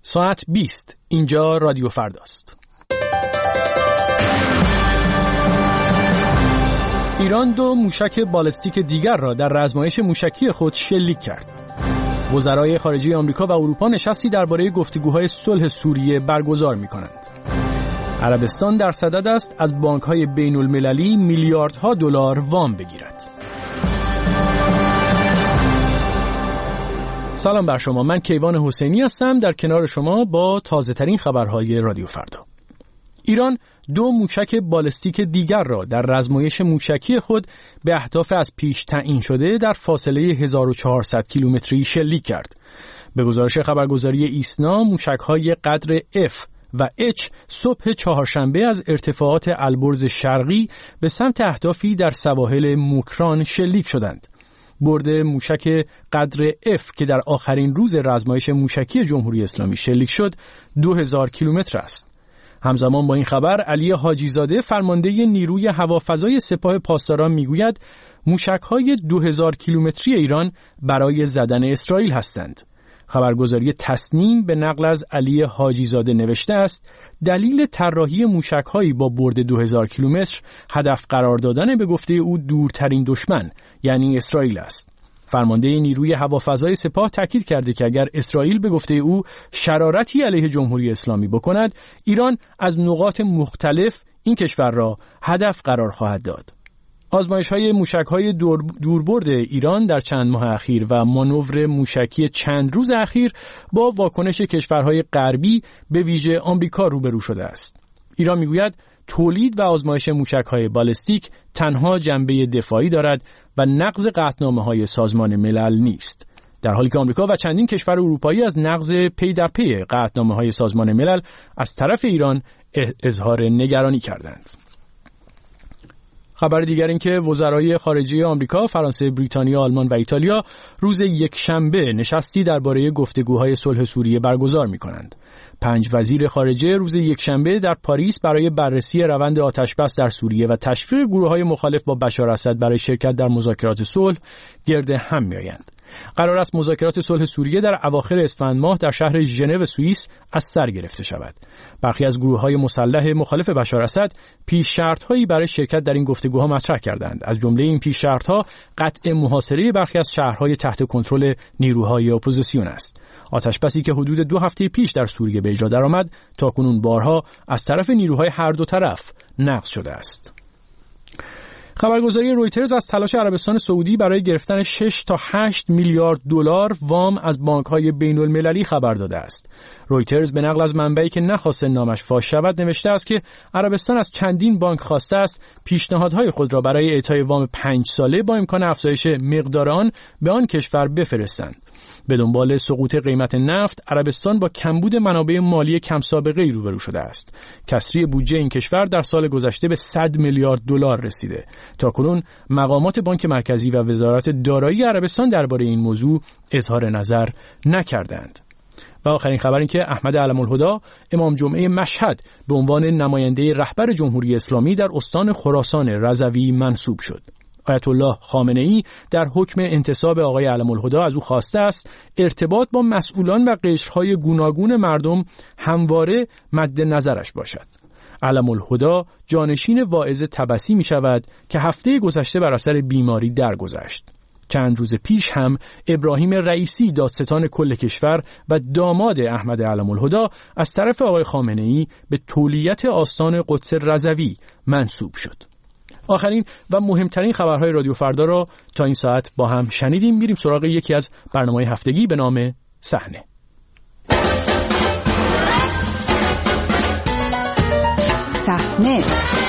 ساعت 20. اینجا رادیو فرداست. ایران 2 موشک بالستیک دیگر را در آزمایش موشکی خود شلیک کرد. وزرای خارجه آمریکا و اروپا نشستی درباره گفتگوهای صلح سوریه برگزار می‌کنند. عربستان در صدد است از بانک‌های بین‌المللی میلیاردها دلار وام بگیرد. سلام بر شما، من کیوان حسینی هستم در کنار شما با تازه‌ترین خبرهای رادیو فردا. ایران 2 موشک بالستیک دیگر را در آزمایش موشکی خود به اهداف از پیش تعیین شده در فاصله 1400 کیلومتری شلیک کرد. به گزارش خبرگزاری ایسنا، موشک‌های قدر F و H صبح چهارشنبه از ارتفاعات البرز شرقی به سمت اهدافی در سواحل موکران شلیک شدند. برد موشک قدر F که در آخرین روز آزمایش موشکی جمهوری اسلامی شلیک شد 2000 کیلومتر است. همزمان با این خبر علی حاجی زاده فرمانده نیروی هوافضای سپاه پاسداران میگوید موشک‌های 2000 کیلومتری ایران برای زدن اسرائیل هستند. خبرگزاری تسنیم به نقل از علی حاجی زاده نوشته است دلیل طراحی موشک‌هایی با برد 2000 کیلومتر هدف قرار دادن به گفته او دورترین دشمن یعنی اسرائیل است. فرمانده نیروی هوافضای سپاه تاکید کرده که اگر اسرائیل به گفته او شرارتی علیه جمهوری اسلامی بکند، ایران از نقاط مختلف این کشور را هدف قرار خواهد داد. آزمایش‌های موشک‌های دوربرد ایران در چند ماه اخیر و مانور موشکی چند روز اخیر با واکنش کشورهای غربی به ویژه آمریکا روبرو شده است. ایران میگوید تولید و آزمایش موشک‌های بالستیک تنها جنبه دفاعی دارد و نقض قطعنامه‌های سازمان ملل نیست، در حالی که آمریکا و چندین کشور اروپایی از نقض پی در پی قطعنامه‌های سازمان ملل از طرف ایران اظهار نگرانی کردند. خبر دیگر این که وزرای خارجه آمریکا، فرانسه، بریتانیا، آلمان و ایتالیا روز یکشنبه نشستی درباره گفتگوهای صلح سوریه برگزار می‌کنند. 5 وزیر خارجه روز یکشنبه در پاریس برای بررسی روند آتش‌بس در سوریه و تشویق گروه‌های مخالف با بشار اسد برای شرکت در مذاکرات صلح گرد هم می‌آیند. قرار است مذاکرات صلح سوریه در اواخر اسفند ماه در شهر ژنو سوئیس از سر گرفته شود. برخی از گروه‌های مسلح مخالف بشار اسد پیش شرط‌هایی برای شرکت در این گفتگوها مطرح کردند. از جمله این پیش شرط‌ها قطع محاصره برخی از شهرهای تحت کنترل نیروهای اپوزیسیون است. آتش‌بسی که حدود 2 هفته پیش در سوریه به اجرا درآمد، تاکنون بارها از طرف نیروهای هر دو طرف نقض شده است. خبرگزاری رویترز از تلاش عربستان سعودی برای گرفتن 6 تا 8 میلیارد دلار وام از بانک‌های بین‌المللی خبر داده است. رویترز به نقل از منبعی که نخواست نامش فاش شود نوشته است که عربستان از چندین بانک خواسته است پیشنهادهای خود را برای اعطای وام 5 ساله با امکان افزایش مقدار آن به آن کشور بفرستند. به دنبال سقوط قیمت نفت، عربستان با کمبود منابع مالی کم سابقه‌ای روبرو شده است. کسری بودجه این کشور در سال گذشته به 100 میلیارد دلار رسیده. تاکنون مقامات بانک مرکزی و وزارت دارایی عربستان درباره این موضوع اظهار نظر نکردند. و آخرین خبر این که احمد علم‌الهدی امام جمعه مشهد به عنوان نماینده رهبر جمهوری اسلامی در استان خراسان رضوی منصوب شد. آیت الله خامنه‌ای در حکم انتصاب آقای علم‌الهدی از او خواسته است ارتباط با مسئولان و قشرهای گوناگون مردم همواره مد نظرش باشد. علم‌الهدی جانشین واعظ طبسی می شود که هفته گذشته بر اثر بیماری درگذشت. چند روز پیش هم ابراهیم رئیسی دادستان کل کشور و داماد احمد علم‌الهدی از طرف آقای خامنه‌ای به تولیت آستان قدس رضوی منصوب شد. آخرین و مهمترین خبرهای رادیو فردا را تا این ساعت با هم شنیدیم. میریم سراغ یکی از برنامه‌های هفتگی به نام صحنه. صحنه،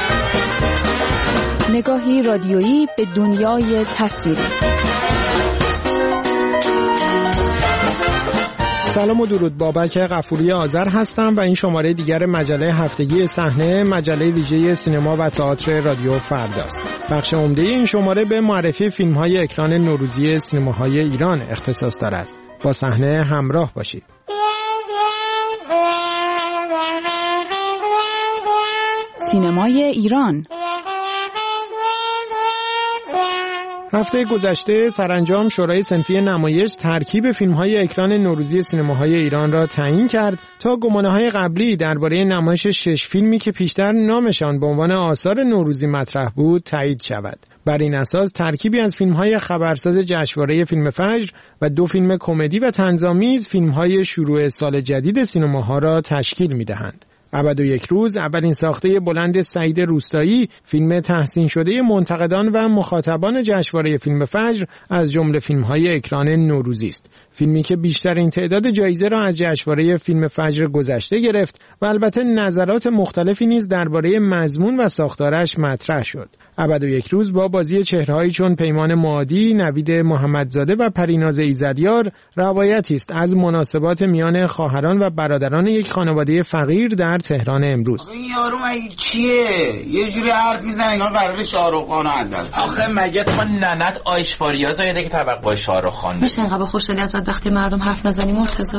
نگاهی رادیویی به دنیای تصویری. سلام و درود، بابک غفوری آذر هستم و این شماره دیگر مجله هفتگی صحنه، مجله ویژه سینما و تئاتر رادیو فرداست. بخش عمده این شماره به معرفی فیلم‌های اکران نوروزی سینماهای ایران اختصاص دارد. با صحنه همراه باشید. سینمای ایران. هفته گذشته سرانجام شورای صنفی نمایش ترکیب فیلم‌های اکران نوروزی سینماهای ایران را تعیین کرد تا گمانه‌های قبلی درباره نمایش 6 فیلمی که پیشتر نامشان به عنوان آثار نوروزی مطرح بود تایید شود. بر این اساس ترکیبی از فیلم‌های خبرساز جشنواره فیلم فجر و 2 فیلم کمدی و طنزآمیز فیلم‌های شروع سال جدید سینماها را تشکیل می‌دهند. ابد و یک روز اولین ساخته بلند سعید روستایی، فیلم تحسین شده منتقدان و مخاطبان جشنواره فیلم فجر از جمله فیلم‌های اکران نوروزی است. فیلمی که بیشترین تعداد جایزه را از جشنواره فیلم فجر گذشته گرفت و البته نظرات مختلفی نیز درباره مضمون و ساختارش مطرح شد. ابد و یک روز با بازی چهره‌هایی چون پیمان معادی، نوید محمدزاده و پریناز ایزدیار روایتی است از مناسبات میان خواهران و برادران یک خانواده فقیر در تهران امروز. این یارو مگه کیه؟ یه جوری حرف میزنه انگار قراره شاهرخ خان رو انداز. آخه مگه تو ننت آیشفاریا زایده که طبق با شاهرخ خان میشه انقدر خوشحالی از وقتی مردم حرف نزنی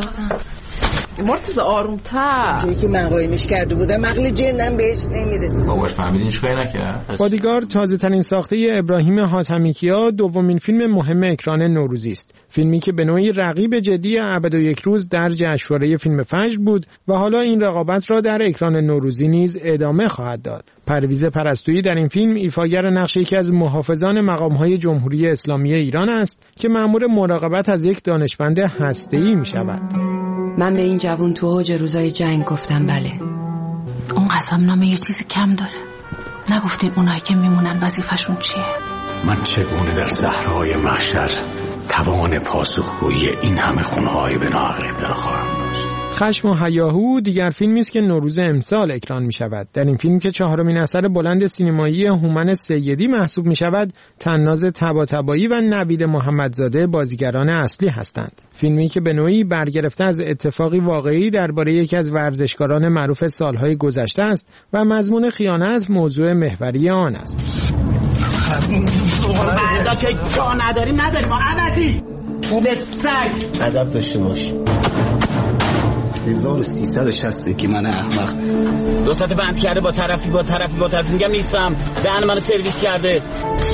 مرتضی آروم‌تر. جایی که من قایمش کرده بودم عقل جنم بهش نمیرسه. باباش فهمیدین هیچ کاری نکرد. بادیگارد تازه‌ترین ساخته ابراهیم حاتمیکیا دومین فیلم مهم اکران نوروزی است. فیلمی که به نوعی رقیب جدی ابد و یک روز در جشنواره فیلم فجر بود و حالا این رقابت را در اکران نوروزی نیز ادامه خواهد داد. پرویز پرستویی در این فیلم ایفاگر نقش یکی از محافظان مقام‌های جمهوری اسلامی ایران است که مأمور مراقبت از یک دانشمند هسته‌ای می‌شود. من به این جوون تو اوج روزای جنگ گفتم بله. اون قسمنامه یه چیزی کم داره. نگفتین اونایی که میمونن وظیفه‌شون چیه؟ من چگونه در صحرای محشر توان پاسخگویی این همه خونه‌های به ناحق اقتدا خواهم داشت. خشم و هیاهو دیگر فیلمی است که نوروز امسال اکران می شود. در این فیلم که چهارمین اثر بلند سینمایی هومن سیدی محسوب می شود، طناز طباطبایی و نوید محمدزاده بازیگران اصلی هستند. فیلمی که به نوعی برگرفته از اتفاقی واقعی درباره یکی از ورزشکاران معروف سالهای گذشته است و مضمون خیانت موضوع محوری آن است. بعدا که جا نداریم ما عبدی طول سگ ادب داشته باش. 1360 که من احمق 2 ساعت بند کرده با طرفی میگم نیستم، دهن منو سرویس کرده.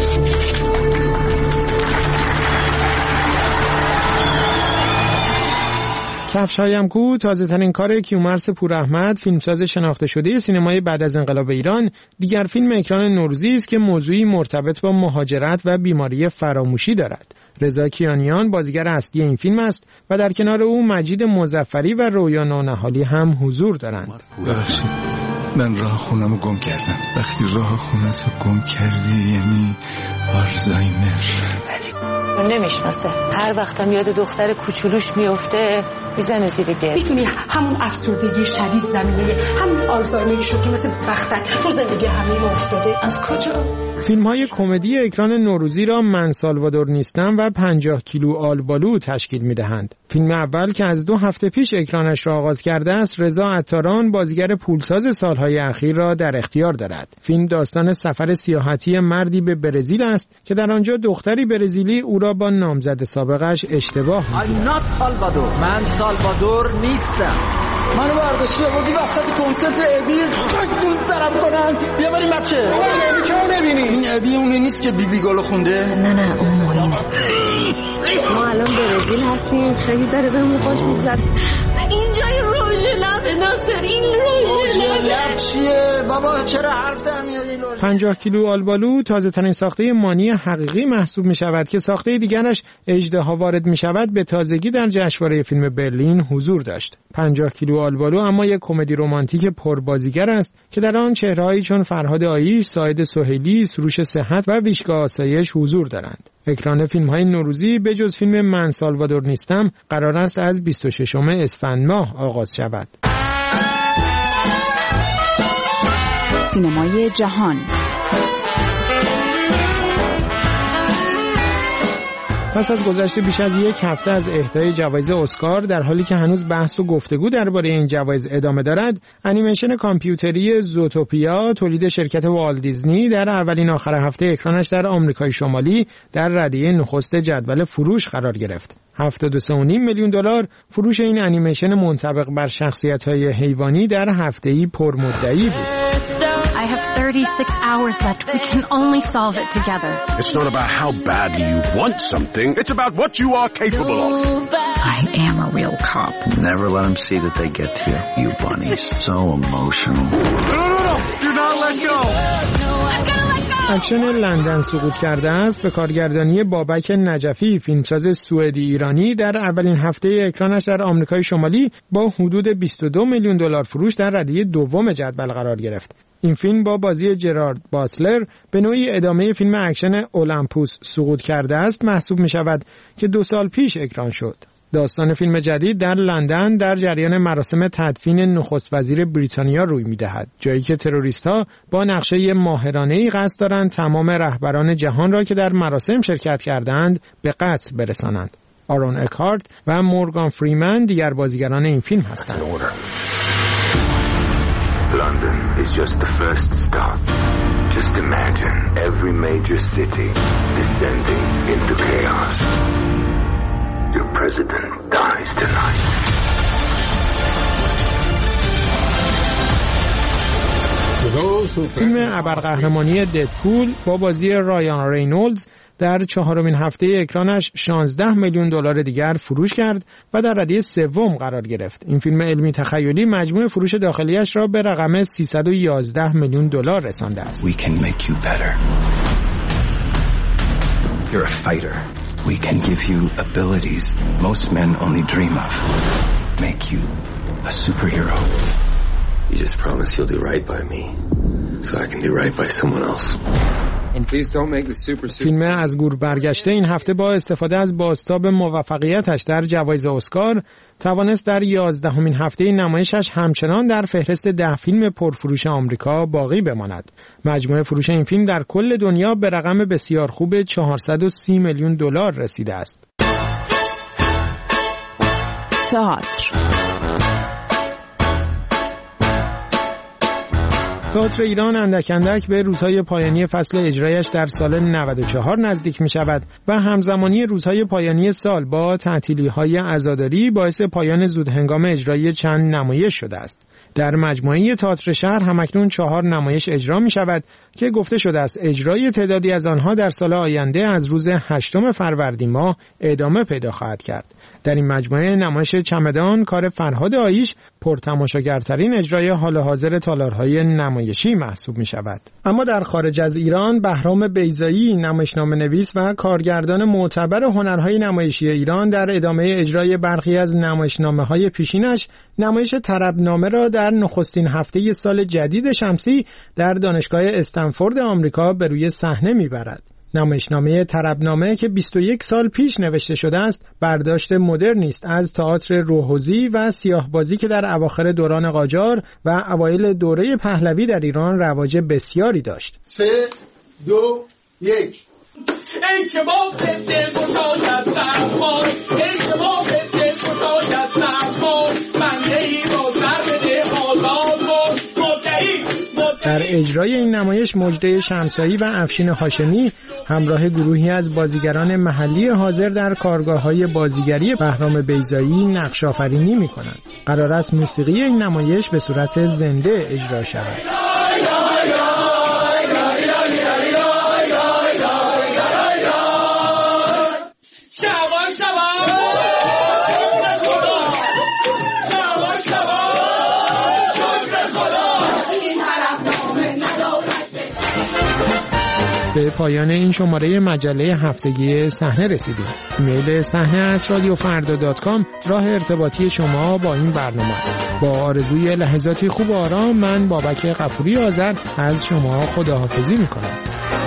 کفش‌هایم کو تازه‌ترین کار کیومرث پوراحمد، فیلمساز شناخته شده سینمای بعد از انقلاب ایران، دیگر فیلم اکران نوروزی است که موضوعی مرتبط با مهاجرت و بیماری فراموشی دارد. رضا کیانیان بازیگر اصلی این فیلم است و در کنار او مجید مظفری و رویا نونهالی هم حضور دارند. من راه خونم گم کردم. وقتی راه خونت گم کردی یعنی آلزایمر. نمیشناسه. هر وقتم یاد دختر کوچولوش میفته میزنه زیر گل. میتونی همون افسردگی شدید زمینه همون آلزایمری شو که مثل بختک تو زندگی همه ما افتاده. از کجا؟ فیلم‌های کمدی اکران نوروزی را من سالوادور نیستم و 50 کیلو آلبالو تشکیل می‌دهند. فیلم اول که از 2 هفته پیش اکرانش را آغاز کرده است، رضا عطاران بازیگر پولساز سالهای اخیر را در اختیار دارد. فیلم داستان سفر سیاحتی مردی به برزیل است که در آنجا دختری برزیلی او را با نامزد سابقش اشتباه می‌کند. من سالوادور نیستم. منو برداشتی آوردی وسط کنسرت ابی خاکتون سرم کنن. بیا بریم بچه. ابی که نبینی. این ابی اونی نیست که بیبی گالو خونده؟ نه اون معینه. ما الان برزیل هستیم، خیلی داره بهمون خوش میگذره. اینجای روژ لب ناصر، این روژ لب چیه؟ بابا چرا حرف در میاری؟ 50 کیلو آلبالو تازه‌ترین ساخته مانی حقیقی محسوب می شود که ساخته دیگرش اژدها وارد می شود به تازگی در جشنواره فیلم برلین حضور داشت. 50 کیلو آلبالو اما یک کمدی رمانتیک پربازیگر است که در آن چهره‌هایی چون فرهاد آیش، ساید سهیلی، سروش صحت و ویشکا آسایش حضور دارند. اکران فیلم‌های نوروزی به جز فیلم من سالوادور نیستم قرار است از 26 اسفند ماه آغاز شود. سینمای جهان. پس از گذشت بیش از 1 هفته از اهدای جوایز اسکار، در حالی که هنوز بحث و گفتگو درباره این جوایز ادامه دارد، انیمیشن کامپیوتری زوتوپیا تولید شرکت والت دیزنی در اولین آخر هفته اکرانش در آمریکای شمالی در رده‌ی نخست جدول فروش قرار گرفت. 73.5 میلیون دلار فروش این انیمیشن منطبق بر شخصیت‌های حیوانی در هفته‌ای پرمدعی بود. 36 hours left. We can only solve it together. It's not about how badly you want something. It's about what you are capable of. I am a real cop. Never let them see that they get to you. You bunnies. So emotional. No. Do not let go. اکشن لندن سقوط کرده است به کارگردانی بابک نجفی، فیلمساز سوئدی ایرانی، در اولین هفته اکرانش در آمریکای شمالی با حدود 22 میلیون دلار فروش در رده دوم جدول قرار گرفت. این فیلم با بازی جرارد باتلر به نوعی ادامه فیلم اکشن اولمپوس سقوط کرده است محسوب می شود که 2 سال پیش اکران شد. داستان فیلم جدید در لندن در جریان مراسم تدفین نخست وزیر بریتانیا روی می‌دهد، جایی که تروریست‌ها با نقشه ماهرانه‌ای قصد دارند تمام رهبران جهان را که در مراسم شرکت کردند به قتل برسانند. آرون اکهارت و مورگان فریمن دیگر بازیگران این فیلم هستند. London is just the first stop. Just imagine every major city descending into chaos. Your president dies tonight. فیلم ابرقهرمانی ددپول با بازی رایان رینولدز در 4مین هفته اکرانش 16 میلیون دلار دیگر فروش کرد و در رده سوم قرار گرفت. این فیلم علمی تخیلی مجموع فروش داخلیش را به رقم 311 میلیون دلار رسانده است. We can make you better. You're a fighter. We can give you abilities most men only dream of. Make you a superhero. You just promise you'll do right by me, so I can do right by someone else. فیلم از گور برگشته این هفته با استفاده از بازتاب موفقیتش در جوایز اسکار توانست در 11مین هفته نمایشش همچنان در فهرست 10 فیلم پرفروش آمریکا باقی بماند. مجموع فروش این فیلم در کل دنیا به رقم بسیار خوب 430 میلیون دلار رسیده است. تئاتر تئاتر ایران اندک اندک به روزهای پایانی فصل اجرایش در سال 94 نزدیک می شود و همزمانی روزهای پایانی سال با تعطیلی‌های عزاداری باعث پایان زودهنگام اجرای چند نمایش شده است. در مجموعه تئاتر شهر همکنون 4 نمایش اجرا می شود که گفته شده است اجرای تعدادی از آنها در سال آینده از روز 8 فروردین ماه ادامه پیدا خواهد کرد. در این مجموعه نمایش چمدان کار فرهاد آیش پرتماشاگرترین اجرای حال حاضر تالارهای نمایشی محسوب می شود. اما در خارج از ایران بهرام بیضایی، نمایشنامه‌نویس و کارگردان معتبر هنرهای نمایشی ایران، در ادامه اجرای برخی از نمایشنامه‌های پیشینش نمایش طربنامه را در نخستین هفته سال جدید شمسی در دانشگاه استنفورد آمریکا به روی صحنه میبرد. نمایشنامه طربنامه که 21 سال پیش نوشته شده است، برداشت مدرنی است از تئاتر روحوزی و سیاه‌بازی که در اواخر دوران قاجار و اوایل دوره پهلوی در ایران رواج بسیاری داشت. 3 2 1 ای که ما دل گشاید زخمای، ای که ما دل گشاید زخمای، من ای رو سر بده آزاد بود مبتهی. در اجرای این نمایش مجده شمسایی و افشین هاشمی همراه گروهی از بازیگران محلی حاضر در کارگاه‌های بازیگری بهرام بیضایی نقش آفرینی می‌کنند. قرار است موسیقی این نمایش به صورت زنده اجرا شود. به پایان این شماره مجله هفتگی صحنه رسیدیم. ایمیل sahne@radiofarda.com راه ارتباطی شما با این برنامه است. با آرزوی لحظاتی خوب و آرام، من بابک غفوری آذر از شما خداحافظی میکنم.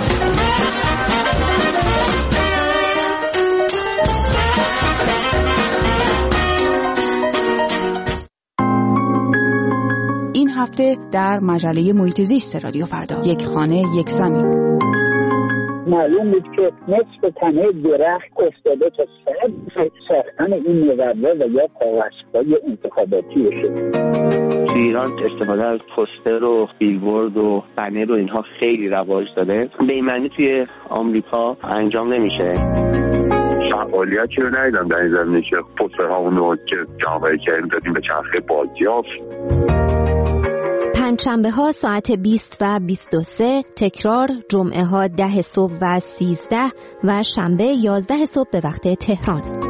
این هفته در مجله محیط زیست رادیو فردا، یک خانه یک زمین. معلوم بود که نصف تنه درخت افتاده تا ساختن این مقرره و یا کاغذهای انتخاباتی شد. تو ایران استفاده از پوستر و بیلبورد و بنر و اینها خیلی رواج داره. به این معنی توی آمریکا انجام نمیشه. فعالیتی رو ندیدم در این زمینه که پوسترهامون رو که جامعه کریم دادیم به چرخه بازیافت. پنجشنبه ها ساعت 20 و 23، تکرار جمعه ها 10 صبح و 13 و شنبه 11 صبح به وقت تهران.